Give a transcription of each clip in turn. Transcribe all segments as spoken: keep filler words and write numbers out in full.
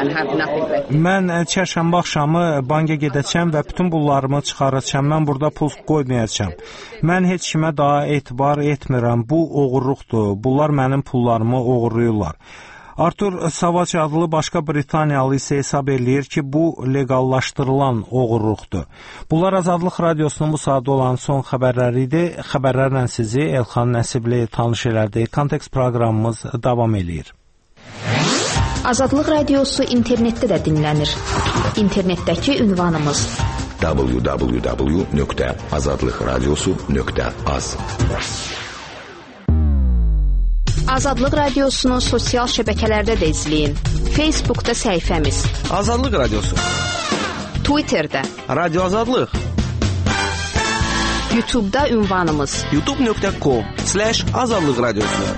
and have nothing left. Mən çərşənbə axşamı banka gedəcəm və bütün pullarımı çıxaracağam. Mən burada pul qoymayacağam. Mən heç kimə daha etibar etmirəm. Bu oğurluqdur. Bunlar mənim pullarımı oğurlayırlar. Artur Savaç adlı başqa Britaniyalı isə hesab eləyir ki, bu legallaşdırılan oğurluqdur. Bunlar Azadlıq Radiosunun bu saatda olan son xəbərləri idi. Xəbərlərlə sizi Elxan Nəsibli tanış elədi. Kontekst proqramımız davam eləyir. Azadlıq Radiosu internetdə də dinlənir. İnternetdəki ünvanımız w w w nöqtə azadlıq radiosu nöqtə az. Azadlıq Radiosunu sosial şəbəkələrdə də izləyin. Facebookda səhifəmiz Azadlıq Radiosu, Twitterdə Radio Azadlıq, YouTube'da ünvanımız youtube nöqtə com slash azadlıq radiosu.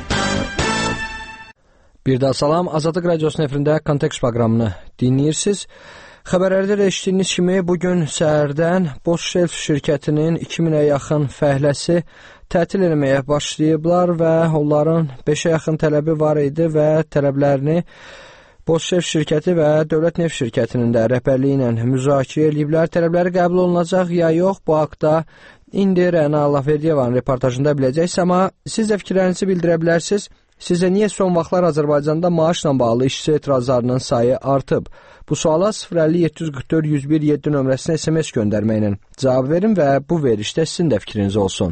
Bir daha salam, Azadlıq Radiosunun efirində Kontekst proqramını dinləyirsiniz. Xəbərlərdə də eşitdiyiniz kimi bugün səhərdən Bosch Shelf şirkətinin iki minə yaxın fəhləsi tətil etməyə başlayıblar və onların beşə yaxın tələbi var idi və tələblərini Bosch Shelf şirkəti və Dövlət Neft şirkətinin də rəhbərliyi ilə müzakirə ediblər. Tələbləri qəbul olunacaq ya yox, bu haqda indi Rəna Allahverdiyevanın reportajında biləcəksiniz, amma siz də fikirlərinizi bildirə bilərsiniz. Sizə niyə son vaxtlar Azərbaycanda maaşla bağlı işçi etirazlarının sayı artıb? Bu suala sıfır əlli yeddi yüz qırx dörd yüz bir yeddi nömrəsinə S M S göndərməklə cavab verin və bu verişdə sizin də fikriniz olsun.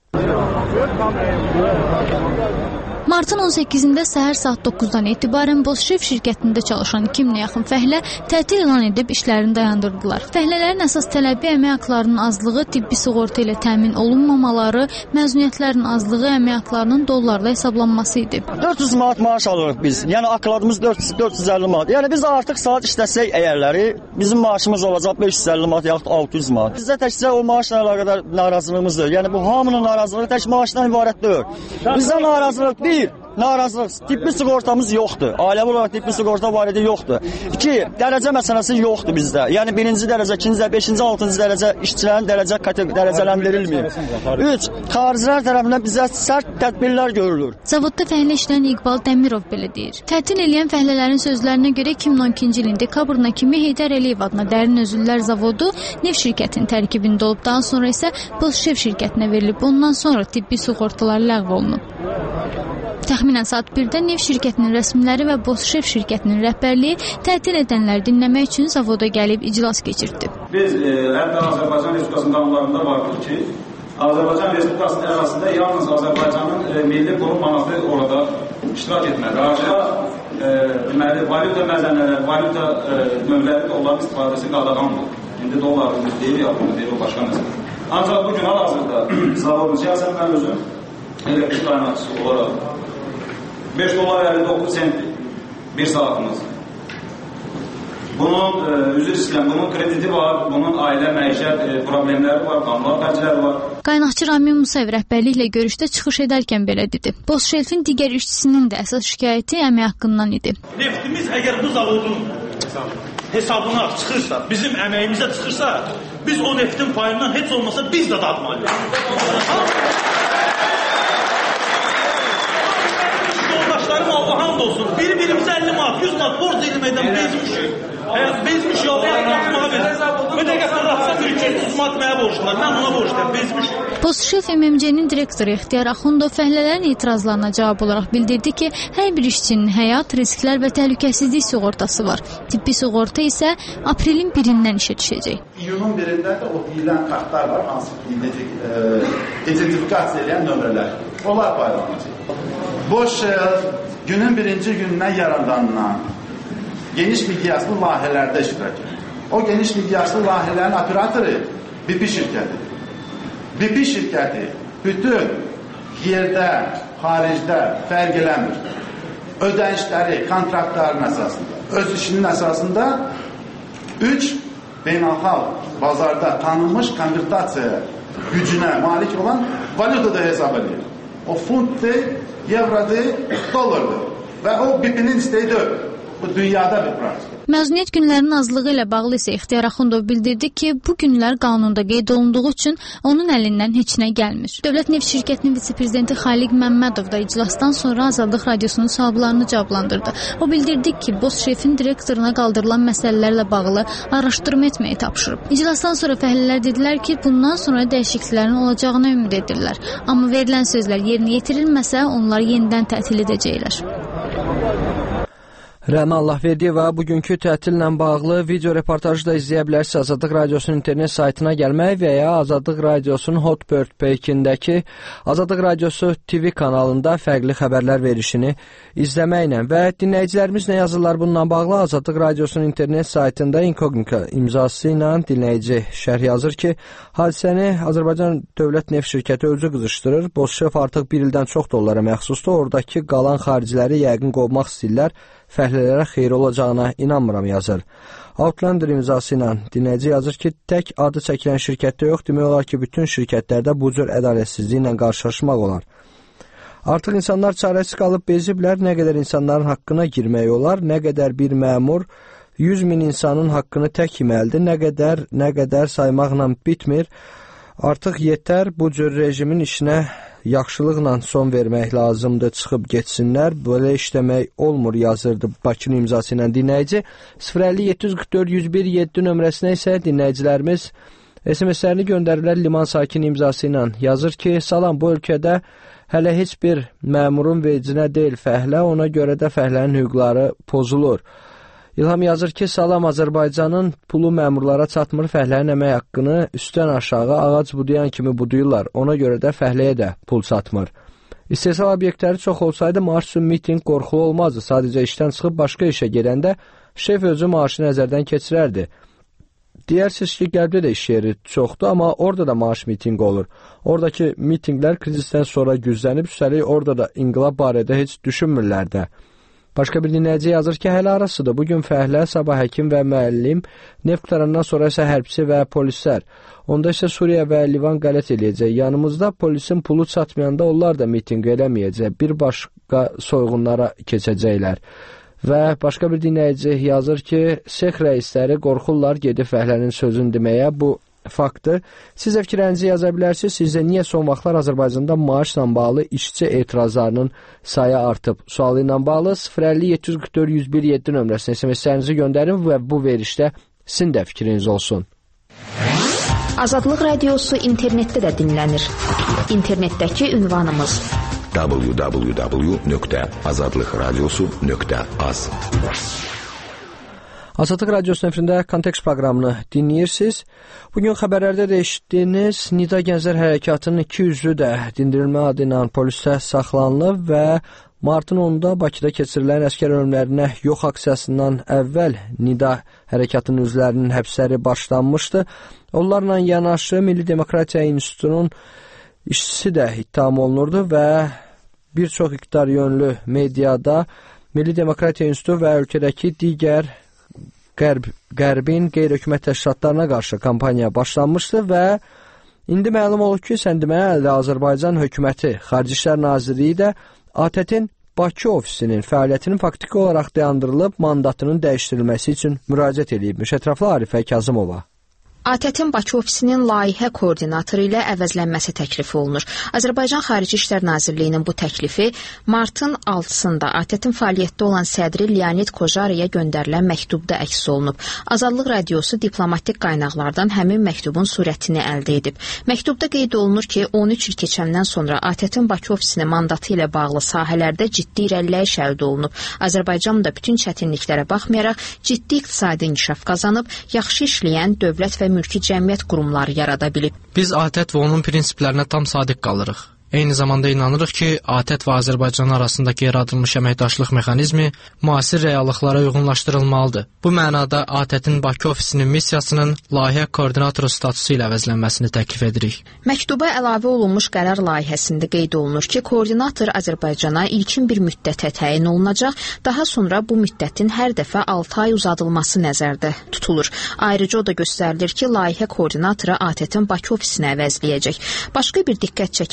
Martın on səkkizində səhər saat doqquzdan etibarən Bosch Shelf şirkətində çalışan iki minə yaxın fəhlə tətil elan edib işlərini dayandırdılar. Fəhlələrin əsas tələbi əmək haqlarının azlığı, tibbi sığorta ilə təmin olunmamaları, məzuniyyətlərin azlığı, əmək haqlarının dollarla hesablanması idi. dörd yüz manat maaş alırıq biz. Yəni akladımız dörd yüz dörd yüz əlli manat. Yəni biz artıq saat işləsək əyərləri bizim maaşımız olacaq beş yüz əlli manat yaxud altı yüz manat. Bizdə təkcə o maaşla əlaqədar narazılığımızdır. Yəni bu hamının narazılığı tək maaşdan ibarət deyil. Bizdə narazılıq bir narazılıq, tibbi sığortamız yoxdur. Ailəvi olaraq tibbi sığorta varidi yoxdur. İki, dərəcə məsələsi yoxdur bizdə. Yəni birinci dərəcə, ikinci, beşinci, altıncı dərəcə işçilərin dərəcə dərəcələndirilmir. Üç, xaricilər tərəfindən bizə sərt tədbirlər görülür. Zavodda fəhlə işləyən İqbal Dəmirov belə deyir. Tətil eləyən fəhlələrin sözlərinə görə iki min on ikinci ilin dekabrına kimi Heydər Əliyev adına Dərin Özüllər Zavodu neft şirkətinin tərkibində olub, daha sonra isə Bosch Shelf şirkətinə verilib. Ondan sonra tibbi sığortalar ləğv olunub. Təxminən saat birdə neft şirkətinin rəsmiləri və Bosch Shelf şirkətinin rəhbərliyi tətil edənləri dinləmək üçün zavoda gəlib iclas keçirdi. Biz e, hətta Azərbaycan Respublikasının qanunlarında vardır ki, Azərbaycan Respublikasının ərazisində yalnız Azərbaycanın e, milli qorum manatı orada iştirak etməli. Arada e, deməli, valyuta məzənələri, valyuta e, növləri də onların istifadəsi qadağandır. İndi dollarımız deyil, yapımız deyil, o başqa məsələ. Ancaq bugün hal-hazırda zavodun siyasət mən özüm elektrik qaynaqçısı olaraq beş dollar əlli doqquz sent bir saatimiz. Bunun e, üzr istəyirəm, bunun krediti var, bunun ailə məişət e, problemləri var, qanunlar xərcləri var. Qaynaqçı Ramin Musayev rəhbərliklə görüşdə çıxış edərkən belə dedi. Bosch Shelf'in digər işçisinin də əsas şikayəti əmək haqqından idi. Neftimiz əgər bu zavodun hesabına çıxırsa, bizim əməyimizə çıxırsa, biz o neftin payından heç olmasa biz də dadmalıyıq. Allah'a hamd olsun. Bir-birimize əlli manat, yüz manat borc edilməkdən bezmişik. Eğer bezmiş yolda yapmağa verir. Ve de yapılırsa üç yüz manat mənə borçlar. Mən ona borçlar, bezmişim. Bosch Shelf M M C-nin direktoru İxtiyar Axundov fəhlələrin etirazlarına cavab olaraq bildirdi ki, hər bir işçinin həyat, risklər və təhlükəsizlik sığortası var. Tibbi sığorta isə aprelin birindən işə düşəcək. İyunun birində də o deyilən kartlar var, hansı ki, identifikasiya edən nömrələr. Onlar paylanacaq. Bosch Shelf günün birinci gündən yarandandan geniş miqyaslı layihələrdə iştirak edir. O geniş miqyaslı layihələrin operatoru B P şirkətidir. B P şirkəti bütün yerdə, xaricdə fərq eləmir. Ödənişləri, kontraktların əsasında, öz işinin əsasında üç beynəlxalq bazarda tanınmış konvertasiya gücünə malik olan valyutada hesab edir. O funtdur, evrodur, dollardır. Və o B P-nin istəyi deyil. Bu dünyada bir praktika. Məzuniyyət günlərinin azlığı ilə bağlı isə İxtiyar Axundov bildirdi ki, bu günlər qanunda qeyd olunduğu üçün onun əlindən heç nə gəlmir. Dövlət Neft Şirkətinin vitse-prezidenti Xaliq Məmmədov da iclasdan sonra Azadlıq Radiosunun suallarını cavablandırdı. O bildirdi ki, Boz şefin direktoruna qaldırılan məsələlərlə bağlı araşdırma etməyi tapşırıb. İclasdan sonra fəhlələr dedilər ki, bundan sonra dəyişikliklərin olacağına ümid edirlər. Amma verilən sözlər yerinə yetirilməsə, onlar yenidən tətil edəcəklər. Rəhmə Allahverdiyeva bugünkü tətillə bağlı video reportajı da izləyə bilərsiniz. Azadlıq Radiosunun internet saytına gəlmək və ya Azadlıq Radiosunun Hotbird peyikindəki Azadlıq Radiosu T V kanalında fərqli xəbərlər verişini izləməklə və dinləyicilərimiz nə yazırlar bununla bağlı Azadlıq Radiosunun internet saytında inkognito imzası ilə dinləyici şərh yazır ki, hadisəni Azərbaycan Dövlət Neft Şirkəti özü qızışdırır. Bozşef artıq bir ildən çox dollara məxsusdur. Oradakı qalan xariciləri yəqin qovmaq istəyirlər. Fəhlələrə xeyir olacağına inanmıram yazır. Outlander imzası ilə dinləyici yazır ki, tək adı çəkilən şirkətdə yox, demək olar ki, bütün şirkətlərdə bu cür ədalətsizliklə qarşılaşmaq olar. Artıq insanlar çarəsiz qalıb beziblər, nə qədər insanların haqqına girmək olar, nə qədər bir məmur yüz min insanın haqqını tək yeməlidir, nə qədər, nə qədər saymaqla bitmir. Artıq yetər, bu cür rejimin işinə yaxşılıqla son vermək lazımdır, çıxıb getsinlər, belə işləmək olmur yazırdı Bakının imzası ilə dinləyici. sıfır əlli yeddi yüz qırx dörd yüz bir yeddi nömrəsinə isə dinləyicilərimiz S M S-lərini göndərirlər. Liman sakin imzası ilə yazır ki, salam, bu ölkədə hələ heç bir məmurun vecinə deyil fəhlə, ona görə də fəhlənin hüquqları pozulur. İlham yazır ki, salam, Azərbaycanın pulu məmurlara çatmır, fəhlənin əmək haqqını üstdən aşağı ağac budayan kimi buduyurlar, ona görə də fəhləyə də pul çatmır. İstehsal obyektləri çox olsaydı, maaş üçün miting qorxulu olmazdı, sadəcə işdən çıxıb başqa işə gedəndə şef özü maaşı nəzərdən keçirərdi. Deyərsiniz ki, Qərbdə də iş yeri çoxdur, amma orada da maaş mitinqi olur. Oradakı mitinqlər krizisdən sonra güclənib, üstəlik orada da inqilab barədə heç düşünmürlər də. Başqa bir dinləyici yazır ki, hələ arasıdır. Bugün fəhlə, sabah həkim və müəllim, neft qutarandan sonra isə hərbçi və polislər. Onda isə Suriya və Livan qələt eləyəcək. Yanımızda polisin pulu çatmayanda onlar da mitinq eləməyəcək. Bir başqa soyğunlara keçəcəklər. Və başqa bir dinləyici yazır ki, sex rəisləri qorxurlar gedib fəhlənin sözünü deməyə. Bu faktdır. Siz də fikirlərinizi yaza bilərsiniz. Sizdə niyə son vaxtlar Azərbaycanda maaşla bağlı işçi etirazlarının sayı artıb? Sualı ilə bağlı sıfır əlli yeddi yüz qırx dörd yüz bir yeddi nömrəsinə S M S-lərinizi göndərin və bu verişdə sizin də fikriniz olsun. Azadlıq Radiosu internetdə də dinlənir. İnternetdəki ünvanımız w w w nöqtə azadlıq radiosu nöqtə az. Azadlıq Radiosu nefrində Kontekst proqramını dinləyirsiniz. Bugün xəbərlərdə də eşitdiyiniz Nida Gənclər Hərəkatının iki üzvü də dindirilmə adı ilə polisdə saxlanılıb və martın onunda Bakıda keçirilən əskər ölümlərinə yox aksiyasından əvvəl Nida Hərəkatının üzvlərinin həbsləri başlanmışdı. Onlarla yanaşı Milli Demokratiya İnstitutunun işçisi də ittiham olunurdu və bir çox iqtidar yönlü mediada Milli Demokratiya İnstitutu və ölkədəki digər Qərb, Qərbin qeyri-hökumət təşkilatlarına qarşı kampaniya başlanmışdı və indi məlum olub ki, sən deməli Azərbaycan hökuməti, Xarici İşlər Nazirliyi də A T T-in Bakı ofisinin fəaliyyətinin faktiki olaraq dayandırılıb, mandatının dəyişdirilməsi üçün müraciət edibmiş. Ətraflı Arifə Kazımova. A T T-in Bakı ofisinin layihə koordinatoru ilə əvəzlənməsi təklif olunur. Azərbaycan Xarici İşlər Nazirliyinin bu təklifi martın altısında A T T-in fəaliyyətdə olan sədri Leonid Kojariyə göndərilən məktubda əks olunub. Azadlıq Radiosu diplomatik qaynaqlardan həmin məktubun surətini əldə edib. Məktubda qeyd olunur ki, on üç il keçəndən sonra A T T-in Bakı ofisinin mandatı ilə bağlı sahələrdə ciddi irəliləyiş əldə olunub. Azərbaycan da bütün çətinliklərə baxmayaraq ciddi iqtisadi inkişaf qazanıb, yaxşı işləyən dövlət və mülki cəmiyyət qurumları yarada bilib. Biz A T T və onun prinsiplərinə tam sadiq qalırıq. Eyni zamanda inanırıq ki, A T T və Azərbaycan arasındakı yaradılmış əməkdaşlıq mexanizmi müasir reallıqlara uyğunlaşdırılmalıdır. Bu mənada A T T-in Bakı ofisinin missiyasının layihə koordinatoru statusu ilə əvəzlənməsini təklif edirik. Məktuba əlavə olunmuş qərar layihəsində qeyd olunur ki, koordinator Azərbaycana ilkin bir müddətə təyin olunacaq, daha sonra bu müddətin hər dəfə altı ay uzadılması nəzərdə tutulur. Ayrıca o da göstərilir ki, layihə koordinatoru A T T-in Bakı ofisini əvəzləyəcək. Başqa bir diqqət çəkən məqam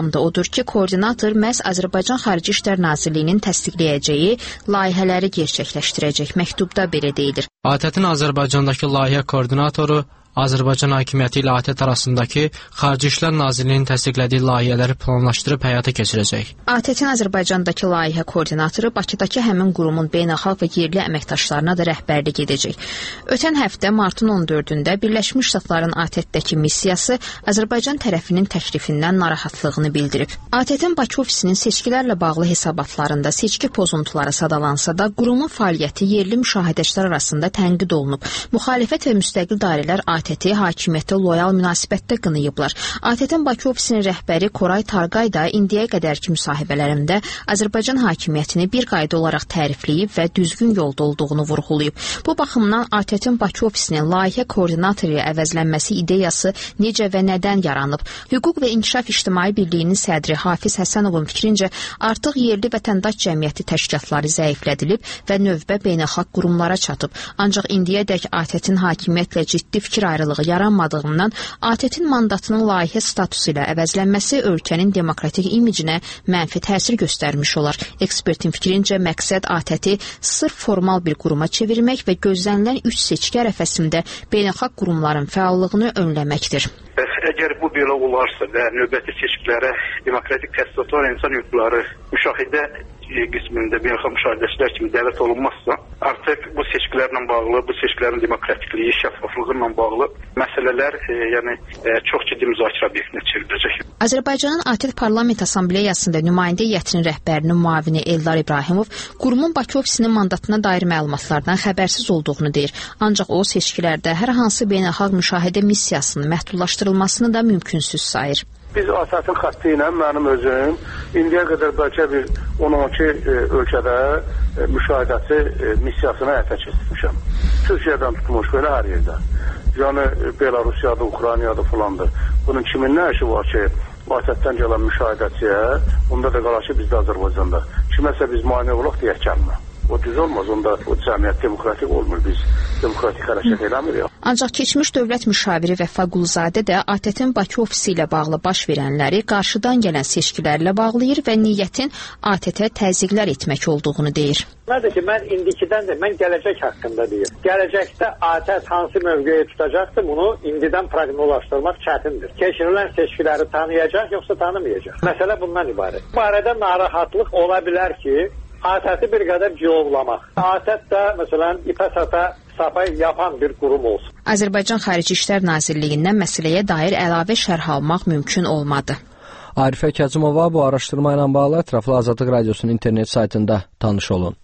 tam da odur ki, koordinator məhz Azərbaycan Xarici İşlər Nazirliyinin təsdiqləyəcəyi layihələri gerçəkləşdirəcək. Məktubda belə deyilir. ATƏT-in Azərbaycandakı layihə koordinatoru Azərbaycan hakimiyyəti ilə ATƏT arasındakı Xarici İşlər Nazirliyinin təsdiqlədiyi layihələri planlaşdırıb həyata keçirəcək. ATƏT-in Azərbaycandakı layihə koordinatoru Bakıdakı həmin qurumun beynəlxalq və yerli əməkdaşlarına da rəhbərlik edəcək. Ötən həftə martın on dördündə Birləşmiş Ştatların ATƏT-dəki missiyası Azərbaycan tərəfinin təklifindən narahatlığını bildirib. ATƏT-in Bakı ofisinin seçkilərlə bağlı hesabatlarında seçki pozuntuları sadalansa da, qurumun fəaliyyəti yerli müşahidəçilər arasında tənqid olunub. Müxalifət və müstəqil dairələr ATƏT-i hakimiyyətə loyal münasibətdə qınayıblar. ATƏT-in Bakı ofisinin rəhbəri Koray Tarqay da indiyə qədərki müsahibələrində Azərbaycan hakimiyyətini bir qayda olaraq tərifləyib və düzgün yolda olduğunu vurğulayıb. Bu baxımdan ATƏT-in Bakı ofisinin layihə koordinatoru ilə əvəzlənməsi ideyası necə və nədən yaranıb? Hüquq və İnkişaf İctimai Birliyinin sədri Hafiz Həsənovun fikrincə, artıq yerli vətəndaş cəmiyyəti təşkilatları zəiflədilib və növbə beynəlxalq qurumlara çatıb. Ancaq indiyədək ATƏT-in hakimiyyətlə ciddi fikir ayrılığı yaranmadığından ATƏT-in mandatının layihə statusu ilə əvəzlənməsi ölkənin demokratik imicinə mənfi təsir göstərmiş olar. Ekspertin fikrincə məqsəd ATƏT-i sırf formal bir quruma çevirmək və gözlənilən üç seçki ərəfəsində beynəlxalq qurumların fəallığını önləməkdir. Əgər bu belə olarsa və növbəti seçkilərə demokratik təsdiqatlar insan hüquqları müşahidə qismində beynəlxalq müşahidəçilər kimi dəvət olunmazsa, artıq bu seçkilərlə bağlı, bu seçkilərin demokratikliyi, şəffaflığı ilə bağlı məsələlər e, yəni e, çox ciddi müzakirə obyektinə çevriləcək. Azərbaycanın ATƏT Parlament Assambleyasında nümayəndə heyətinin rəhbərinin müavini Eldar İbrahimov qurumun Bakı ofisinin mandatına dair məlumatlardan xəbərsiz olduğunu deyir. Ancaq o seçkilərdə hər hansı beynəlxalq müşahidə missiyasının məhdudlaşdırılmasını da mümkünsüz sayır. Biz ATƏT-in xətti ilə mənim özüm indiyə qədər bəlkə bir on on iki e, ölkədə e, müşahidəçi e, missiyasını həyata keçirmişəm. Türkiyədən tutmuş belə hər yerdə. Yəni Belarusiyada, Ukraynada falandır. Bunun kimin nə işi var ki, ATƏT-dən gələn müşahidəçiyə, onda da qala ki, bizdə Azərbaycanda. Kiməsə biz mane olaq deyək gəlmə. O düz olmaz, onda o cəmiyyət demokratik olmur, biz demokratik hərəkət eləmirik. Ancaq keçmiş dövlət müşaviri Vəfa Quluzadə də ATƏT-in Bakı ofisi ilə bağlı baş verənləri qarşıdan gələn seçkilərlə bağlayır və niyyətin ATƏT-ə təzyiqlər etmək olduğunu deyir. Nədir ki, mən indikidən də, mən gələcək haqqında deyim. Gələcəkdə ATƏT hansı mövqeyi tutacaqdır, bunu indidən proqnozlaşdırmaq çətindir. Keçirilən seçkiləri tanıyacaq, yoxsa tanımayacaq. Məsələ bundan ibarət. Bu barədə narahatlıq ola bilər ki, ATƏT-i bir qədər cilovlamaq. ATƏT də, məsələn, ipə sata sapa yapan bir qurum olsun. Azərbaycan Xarici İşlər Nazirliyindən məsələyə dair əlavə şərh almaq mümkün olmadı. Arifə Kazımova bu araşdırma ilə bağlı ətraflı Azadlıq Radiosunun internet saytında tanış olun.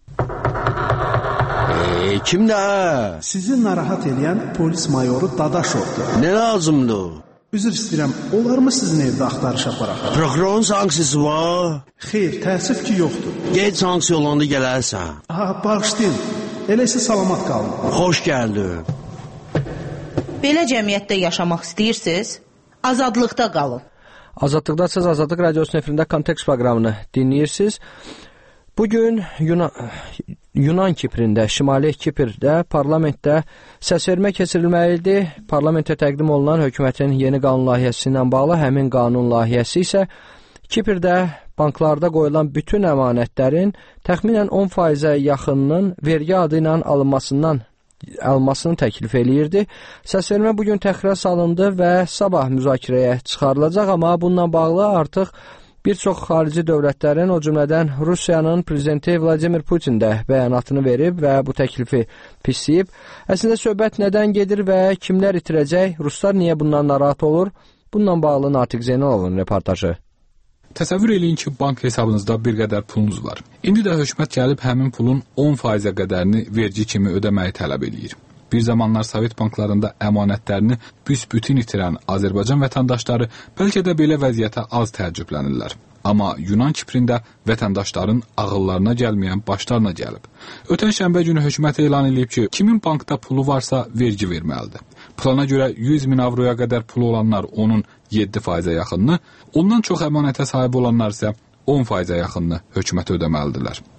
Eee, kimdə? Sizi narahat edən polis mayoru Dadaşovdur. Nə lazımdır? Üzr istəyirəm, olarmı sizin evdə axtarış aparaq? Prokurorun sanksiyası var? Xeyr, təəssüf ki, yoxdur. Gec sanksiya olanda gələrsən. Aha, bağışlayın. Elə isə salamat qalın. Xoş gəldin. Belə cəmiyyətdə yaşamaq istəyirsiniz? Azadlıqda qalın. Azadlıqda siz Azadlıq Radiosunun efirində Kontekst proqramını dinləyirsiniz. Bugün Yunan, Yunan Kiprində, Şimali Kiprdə parlamentdə səsvermə keçirilməlidir. Parlamentə təqdim olunan hökumətin yeni qanun layihəsi ilə bağlı həmin qanun layihəsi isə Kiprdə banklarda qoyulan bütün əmanətlərin təxminən on faizə yaxınının vergi adı ilə alınmasından almasını təklif eləyirdi. Səsvermə bugün təxirə salındı və sabah müzakirəyə çıxarılacaq, amma bununla bağlı artıq bir çox xarici dövlətlərin, o cümlədən Rusiyanın prezidenti Vladimir Putin də bəyanatını verib və bu təklifi pisləyib. Əslində söhbət nədən gedir və kimlər itirəcək? Ruslar niyə bundan narahat olur? Bununla bağlı Natiq Zeynalovun reportajı. Təsəvvür eləyin ki, bank hesabınızda bir qədər pulunuz var. İndi də hökumət gəlib həmin pulun on faizə qədərini vergi kimi ödəməyi tələb eləyir. Bir zamanlar Sovet banklarında əmanətlərini büsbütün itirən Azərbaycan vətəndaşları bəlkə də belə vəziyyətə az təəccüblənirlər. Amma Yunan Kiprində vətəndaşların ağıllarına gəlməyən başlarına gəlib. Ötən şənbə günü hökumət elan edib ki, kimin bankda pulu varsa vergi verməlidir. Plana görə yüz min avroya qədər pulu olanlar onun yeddi faizə yaxınını, ondan çox əmanətə sahib olanlar isə on faizə yaxınını hökumətə ödəməlidirlər.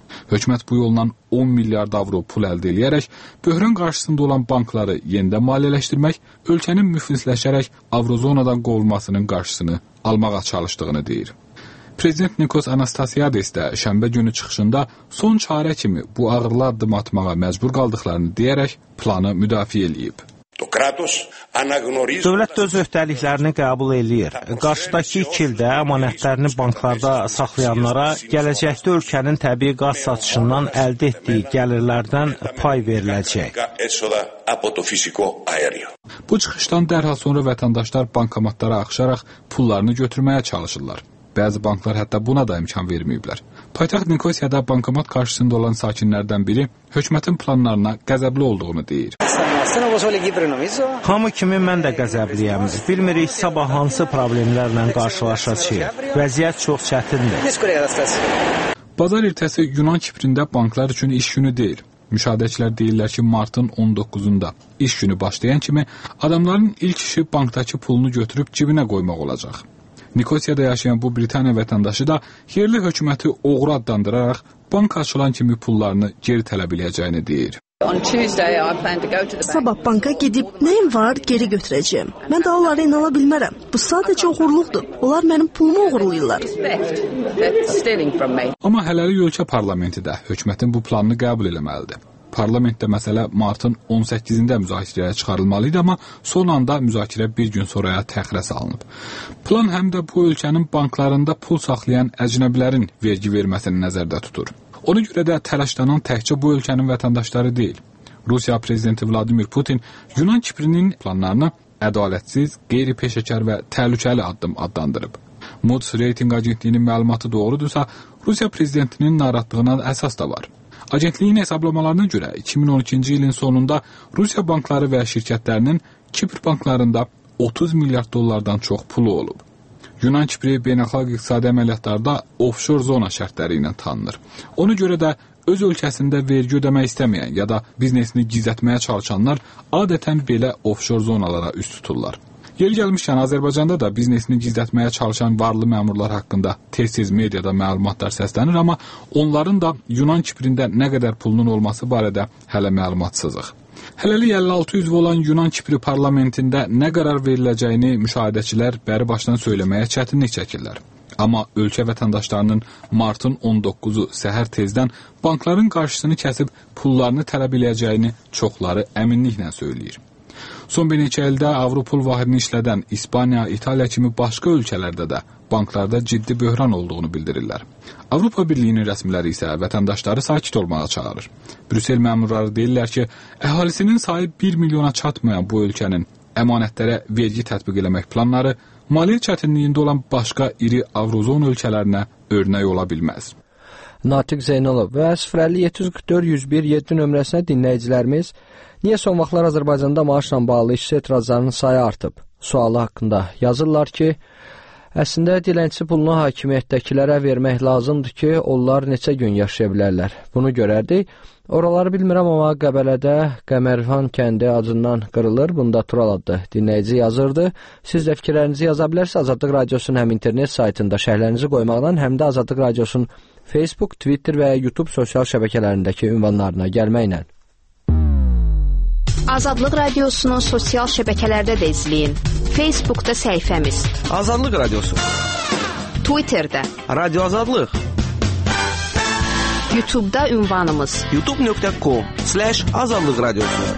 Hökumət bu yolla on milyard avro pul əldə edərək böhran qarşısında olan bankları yenidən maliyyələşdirmək, ölkənin müflisləşərək avrozonadan qovulmasının qarşısını almağa çalışdığını deyir. Prezident Nikos Anastasiades də şənbə günü çıxışında son çarə kimi bu ağırlı addım atmağa məcbur qaldıqlarını deyərək planı müdafiə eləyib. Dövlət də öz öhdəliklərini qəbul eləyir. Qarşıdakı iki ildə əmanətlərini banklarda saxlayanlara gələcəkdə ölkənin təbii qaz satışından əldə etdiyi gəlirlərdən pay veriləcək. Bu çıxışdan dərhal sonra vətəndaşlar bankomatlara axışaraq pullarını götürməyə çalışırlar. Bəzi banklar hətta buna da imkan verməyiblər. Paytaxt Nikosiyada bankomat qarşısında olan sakinlərdən biri hökumətin planlarına qəzəbli olduğunu deyir. Hamı kimi mən də qəzəbliyəm. Bilmirik sabah hansı problemlərlə qarşılaşacağıq. Vəziyyət çox çətindir. Bazar ertəsi Yunan Kiprində banklar üçün iş günü deyil. Müşahidəçilər deyirlər ki, martın on doqquzunda iş günü başlayan kimi adamların ilk işi bankdakı pulunu götürüb cibinə qoymaq olacaq. Nikosiyada yaşayan bu Britaniya vətəndaşı da yerli hökuməti oğru adlandıraraq bank açılan kimi pullarını geri tələb edəcəyini deyir. Sabah banka gedib nəyim var geri götürəcəyim. Mən də onlara inana bilmərəm. Bu sadəcə oğurluqdur. Onlar mənim pulumu oğurlayırlar. Amma hələlik ölkə parlamenti də hökumətin bu planını qəbul etməlidir. Parlamentdə məsələ martın on səkkizində müzakirəyə çıxarılmalı idi, amma son anda müzakirə bir gün sonraya təxirə salınıb. Plan həm də bu ölkənin banklarında pul saxlayan əcnəbilərin vergi verməsini nəzərdə tutur. Ona görə də təlaşlanan təkcə bu ölkənin vətəndaşları deyil. Rusiya prezidenti Vladimir Putin Yunan Kiprinin planlarını ədalətsiz, qeyri-peşəkar və təhlükəli addım adlandırıb. Moody's reyting agentliyinin məlumatı doğrudursa, Rusiya prezidentinin narahatlığına əsas da var. Agentliyin hesablamalarına görə iki min on ikinci ilin sonunda Rusiya bankları və şirkətlərinin Kipr banklarında otuz milyard dollardan çox pulu olub. Yunan Kipri beynəlxalq iqtisadi əməliyyatlarda offshore zona şərtləri ilə tanınır. Ona görə də öz ölkəsində vergi ödəmək istəməyən ya da biznesini gizlətməyə çalışanlar adətən belə offshore zonalara üst tuturlar. Yeri gəlmişkən, Azərbaycanda da biznesini gizlətməyə çalışan varlı məmurlar haqqında tez-tez mediada məlumatlar səslənir, amma onların da Yunan Kiprində nə qədər pulunun olması barədə hələ məlumatsızıq. Hələlik əlli altı üzv olan Yunan Kipri parlamentində nə qərar veriləcəyini müşahidəçilər bəri başdan söyləməyə çətinlik çəkirlər. Amma ölkə vətəndaşlarının martın on doqquzu səhər tezdən bankların qarşısını kəsib pullarını tələb edəcəyini çoxları əminliklə söyləyir. Son bir neçə ildə Avropol vahidini işlədən İspaniya, İtaliya kimi başqa ölkələrdə də banklarda ciddi böhran olduğunu bildirirlər. Avropa Birliyinin rəsmiləri isə vətəndaşları sakit olmağa çağırır. Brüssel məmurları deyirlər ki, əhalisinin sayı bir milyona çatmayan bu ölkənin əmanətlərə vergi tətbiq eləmək planları maliyyə çətinliyində olan başqa iri Avrozon ölkələrinə örnək ola bilməz. Natiq Zeynalov və sıfır əlli yeddi yüz qırx dörd yüz bir yeddi nömrəsinə dinləyicilərimiz niyə son vaxtlar Azərbaycanda maaşla bağlı işçi etirazlarının sayı artıb sualı haqqında yazırlar ki, əslində dilənçi pulunu hakimiyyətdəkilərə vermək lazımdır ki, onlar neçə gün yaşaya bilərlər. Bunu görərdik. Oraları bilmirəm, amma Qəbələdə Qəmərvan kəndi acından qırılır. Bunda Tural adlı dinləyici yazırdı. Siz də fikirlərinizi yaza bilərsiniz. Azadlıq Radiosunun həm internet saytında şərhlərinizi qoymaqdan, həm də Azadlıq Radiosunun Facebook, Twitter və YouTube sosial şəbəkələrindəki ünvanlarına gəlməklə. Azadlıq Radiosunun sosial şəbəkələrdə də izləyin. Facebookda səhifəmiz Azadlıq Radiosu, Twitterdə Radio Azadlıq, YouTube'da ünvanımız youtube nöqtə com slash azadlıq radiosu.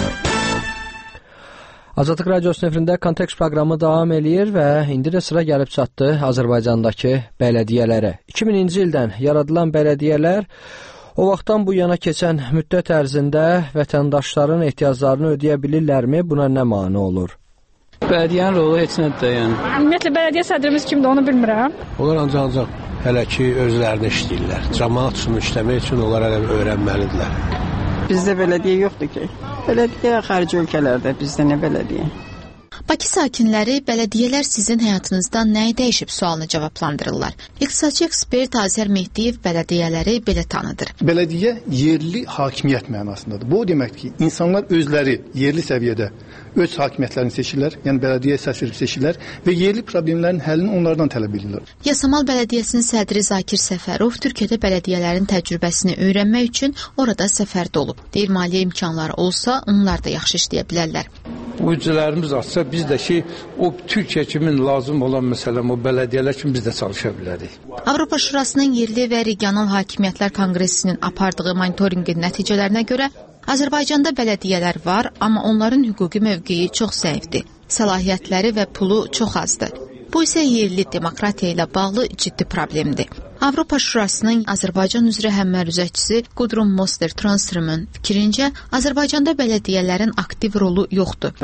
Azadlıq Radiosunun efirində Kontekst proqramı davam eləyir və indi də sıra gəlib çatdı Azərbaycandakı bələdiyyələrə. iki mininci ildən yaradılan bələdiyyələr o vaxtdan bu yana keçən müddət ərzində vətəndaşların ehtiyaclarını ödəyə bilirlərmi? Buna nə mane olur? Bələdiyyənin rolu heç nədir, yəni. Ümumiyyətlə, bələdiyyə sədrimiz kimdir, onu bilmirəm. Onlar ancaq ancaq hələ ki özlərini işləyirlər. Cəmaat üçün işləmək üçün onlar hələ öyrənməlidirlər. Bizdə bələdiyyə yoxdur ki. Bələdiyyə xarici ölkələrdə, bizdə nə bələdiyyə? Bakı sakinləri bələdiyyələr sizin həyatınızda nəyi dəyişib sualını cavablandırırlar. İqtisadçı ekspert Azər Mehdiyev bələdiyyələri belə tanıdır. Bələdiyyə yerli hakimiyyət mənasındadır. Bu o deməkdir ki, insanlar özləri yerli səviyyədə öz hakimiyyətlərini seçirlər, yəni bələdiyyə səs verib seçirlər və yerli problemlərin həllini onlardan tələb edirlər. Yasamal Bələdiyyəsinin sədri Zakir Səfərov Türkiyədə bələdiyyələrin təcrübəsini öyrənmək üçün orada səfərdə olub. Deyir, maliyyə imkanları olsa, onlar da yaxşı işləyə bilərlər. Mücizələrimiz atsa, biz də ki, o Türkiyə kimin lazım olan məsələn, o bələdiyyələr kimi biz də çalışa bilərik. Avropa Şurasının yerli və regional hakimiyyətlər konqresinin apardığı monitorinqin nəticələrinə görə Azərbaycanda bələdiyyələr var, amma onların hüquqi mövqeyi çox zəifdir. Səlahiyyətləri və pulu çox azdır. Bu isə yerli demokratiya ilə bağlı ciddi problemdir. Avropa Şurasının Azərbaycan üzrə həmməruzəçisi Gudrun Moster Tranströmün fikrincə, Azərbaycanda bələdiyyələrin aktiv rolu yoxdur.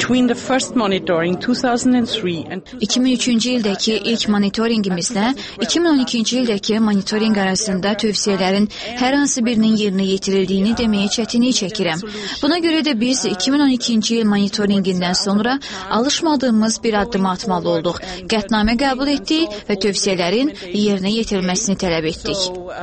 iki min üçüncü ildəki ilk monitorinqimizlə iki min on ikinci ildəki monitorinq arasında tövsiyələrin hər hansı birinin yerinə yetirildiyini deməyə çətinlik çəkirəm. Buna görə də biz iki min on ikinci il monitorinqindən sonra alışmadığımız bir addım atmalı olduq. Qətnamə qəbul etdik və tövsiyələrin yerinə yetirilməsini tələb etdik.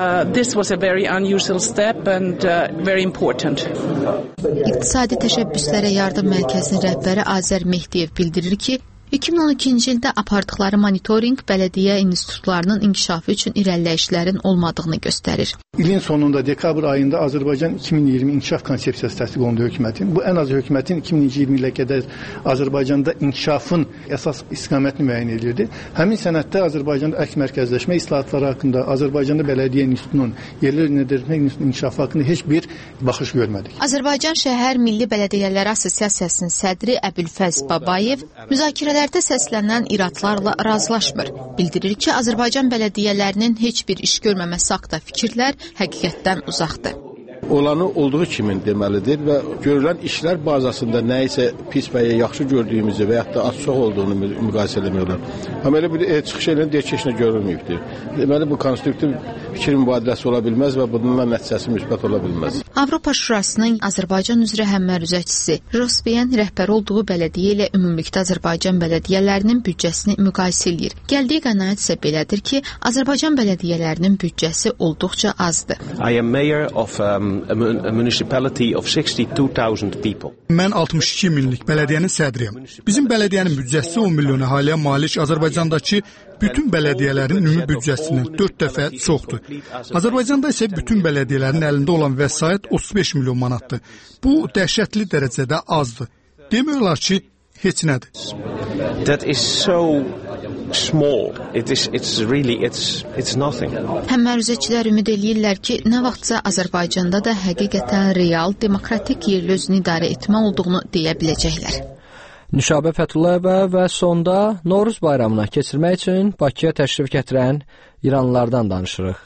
İqtisadi Təşəbbüslərə Yardım Mərkəzinin rəhbəri Azər Mehdiyev bildirir ki, iki min on ikinci ildə apardıqları monitorinq bələdiyyə institutlarının inkişafı üçün irəliləyişlərin olmadığını göstərir. İlin sonunda dekabr ayında Azərbaycan iki min iyirmi inkişaf konsepsiyası təsdiq olundu hökumətin. Bu ən az hökumətin iki min iyirmi ilə qədər Azərbaycanda inkişafın əsas istiqamətini müəyyən edirdi. Həmin sənəddə Azərbaycanda əks mərkəzləşmə islahatları haqqında, Azərbaycanda bələdiyyə institutunun, yerli yönetmə institutunun inkişafı haqqında heç bir baxış görmədik. Azərbaycan Şəhər Milli Bələdiyyələri Assosiasiyasının sədri Əbülfəz Babayev müzakirələrdə səslənən iradlarla razılaşmır. Bildirir ki, Azərbaycan bələdiyyələrinin heç bir iş görməməsi haqqında fikirlər həqiqətdən uzaqdır. Olanı olduğu kimi deməlidir və görülən işlər bazasında nəyisə pis və ya yaxşı gördüyümüzü və yaxud da az çox olduğunu müqayisə eləmək olar. Amma elə bir çıxış eləyən deyək görülməyibdir. Deməli, bu konstruktiv fikir mübadiləsi ola bilməz və bununla nəticəsi müsbət ola bilməz. Avropa Şurasının Azərbaycan üzrə həmməruzəçisi Rosbeyan rəhbər olduğu bələdiyyə ilə ümumilikdə Azərbaycan bələdiyyələrinin büdcəsini müqayisə eləyir. Gəldiyi qənaət isə belədir ki, Azərbaycan bələdiyyələrinin büdcəsi olduqca azdır. I am mayor of um, a municipality of sixty-two thousand people. Mən altmış iki minlik bələdiyyənin sədriyəm. Bizim bələdiyyənin büdcəsi on milyon əhaliyə malik Azərbaycandakı bütün bələdiyyələrin ümumi büdcəsindən dörd dəfə çoxdur. Azərbaycanda isə bütün bələdiyyələrin əlində olan vəsait otuz beş milyon manatdır. Bu dəhşətli dərəcədə azdır. Demək olar ki, heç nədir. That is so small. It is it's really it's it's nothing. Həmməruzəçilər ümid eləyirlər ki, nə vaxtsa Azərbaycanda da həqiqətən real demokratik yerli özünü idarə etmə olduğunu deyə biləcəklər. Nüşabə Fətullayeva və sonda Novruz bayramına keçirmək üçün Bakıya təşrif gətirən İranlılardan danışırıq.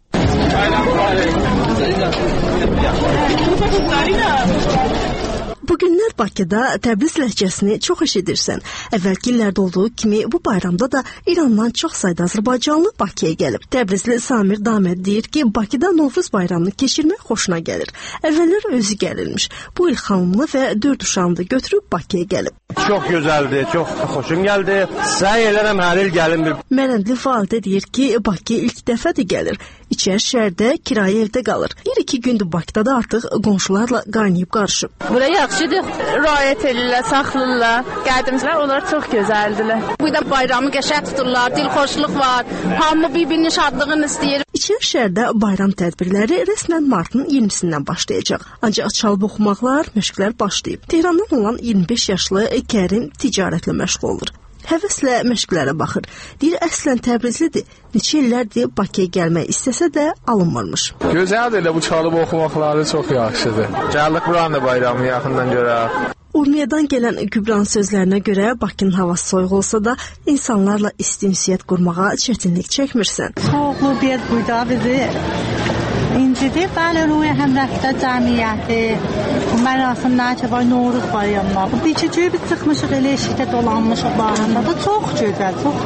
Bugünlər Bakıda Təbriz ləhcəsini çox eşidirsən. Əvvəlki illərdə olduğu kimi bu bayramda da İrandan çox sayda azərbaycanlı Bakıya gəlib. Təbrizli Samir Daməd deyir ki, Bakıda Novruz bayramını keçirmək xoşuna gəlir. Əvvəllər özü gəlirmiş. Bu il xanımını və dörd uşağını da götürüb Bakıya gəlib. Çox gözəldir, çox xoşum gəldi. Səy elərəm hər il gəlim. Mərəndli Validə deyir ki, Bakıya ilk dəfədir gəlir. İçər şəhərdə kirayə evdə qalır. Bir-iki gündür Bakıda da artıq qonşularla qaynayıb qarışıb. Bura yaxşıdır, riayət edirlər, saxlayırlar. Qədimcilər, onlar çox gözəldirlər. Burada bayramı qəşəng tuturlar, dilxoşluq var, hamı bir-birinin şadlığını istəyir. İçər şəhərdə bayram tədbirləri rəsmən martın iyirmisindən başlayacaq. Ancaq çalıb oxumaqlar, məşqlər başlayıb. Tehrandan olan iyirmi beş yaşlı Kərim ticarətlə məşğul olur. Həvəslə məşqlərə baxır. Deyir, əslən Təbrizlidir. Neçə illərdir Bakıya gəlmək istəsə də alınmırmış. Gözəldir elə bu çalıb oxumaqları çox yaxşıdır. Gəldik buranın da bayramı yaxından görək. Urmiyadan gələn Kübran sözlərinə görə Bakının havası soyuq olsa da insanlarla istinsiyyət qurmağa çətinlik çəkmirsən. Soğuqluq bir burada bizi incidir. Bəli, ruh həmrəfdə cəmiyyəti, mərasimlər ki var, Novruz bayramına. Bu bir cücüyü biz çıxmışıq, elə eşikdə dolanmışıq bayramda da. Çox gözəl, çox.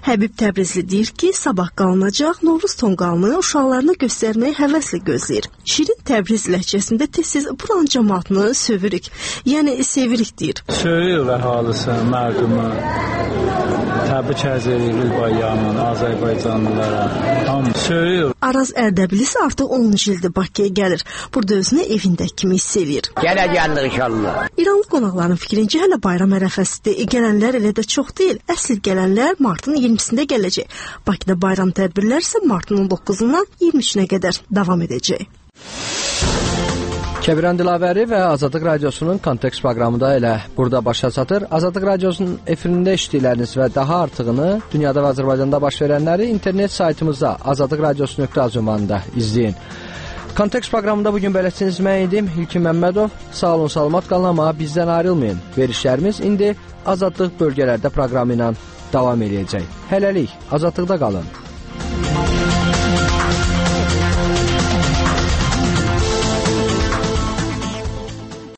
Həbib Təbrizli deyir ki, sabah qalınacaq Novruz tonqalını uşaqlarına göstərməyi həvəslə gözləyir. Şirin Təbriz ləhcəsində tez-tez buranın cəmaatını sövürük, yəni sevirik deyir. Söyür əhalisi, mərdumı, təbrik edirik bayanın, Azərbaycanlılara. Hamı söyür. Araz Ərdəbilisi artıq onuncu ildir Bakıya gəlir. Burada özünü evində kimi hiss eləyir. Gələcəkdir inşallah. İranlı qonaqların fikrincə hələ bayram ərəfəsidir. Gələnlər elə də çox deyil. Əsl gələnlər martın iyirmisində gələcək. Bakıda bayram tədbirləri isə martın on doqquzundan iyirmi üçünə qədər davam edəcək. Kəbiran Dilavəri və Azadlıq Radiosunun Kontekst proqramında elə burada başa çatır. Azadlıq Radiosunun efirində eşitdikləriniz və daha artığını dünyada və Azərbaycanda baş verənləri internet saytımızda azadlıq radiosu nöqtə az ünvanında izləyin. Kontekst proqramında bugün bələdçiniz mən idim, İlkin Məmmədov. Sağ olun, salamat qalın, amma bizdən ayrılmayın. Verişlərimiz indi Azadlıq bölgələrdə proqramı ilə davam edəcək. Hələlik, azadlıqda qalın.